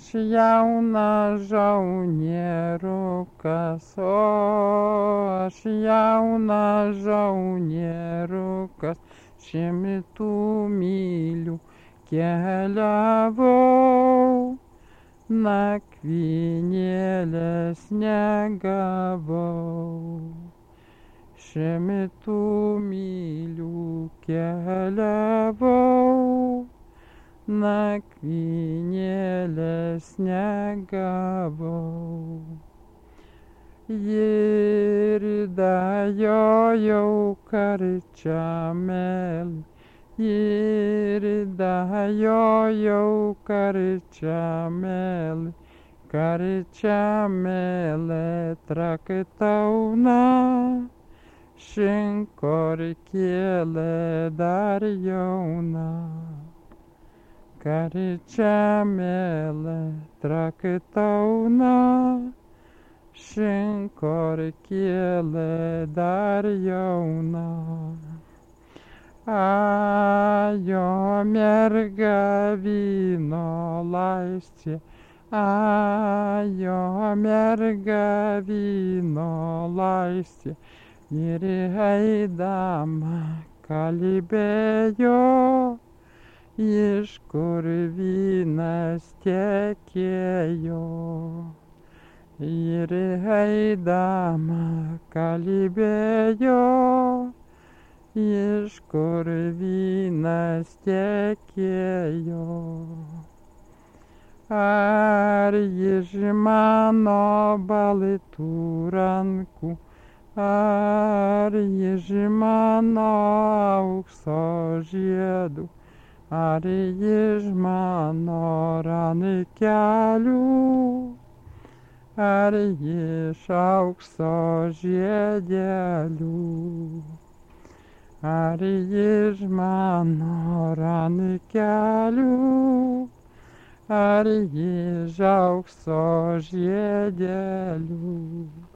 aš jaunas žaunieriukas, o aš jaunas žaunieriukas, šimtų mylių keliavau, nakvynėlės negavau. Šimtų mylių keliavau, nakvynėlės negavau. Jirda jau karčiamėlį, Jirda jau karčiamėlį, karčiamėlė traktauna, šinkorkėlė dar jauna. Karčiamėlė traktauna, šinkorkėlė dar jauna. Ajo merga vyno laistė, ajo merga vyno laistė, ir eidama kalbėjo, iš kur vynas tekėjo. Ir eidama kalbėjo, iš kur vynas tekėjo. Ar iš mano baltų rankų, ar iš mano aukso žiedų, ar iš mano rankelių, ar iš aukso žiedelių. Ar iš mano rankelių, ar iš aukso žiedelių.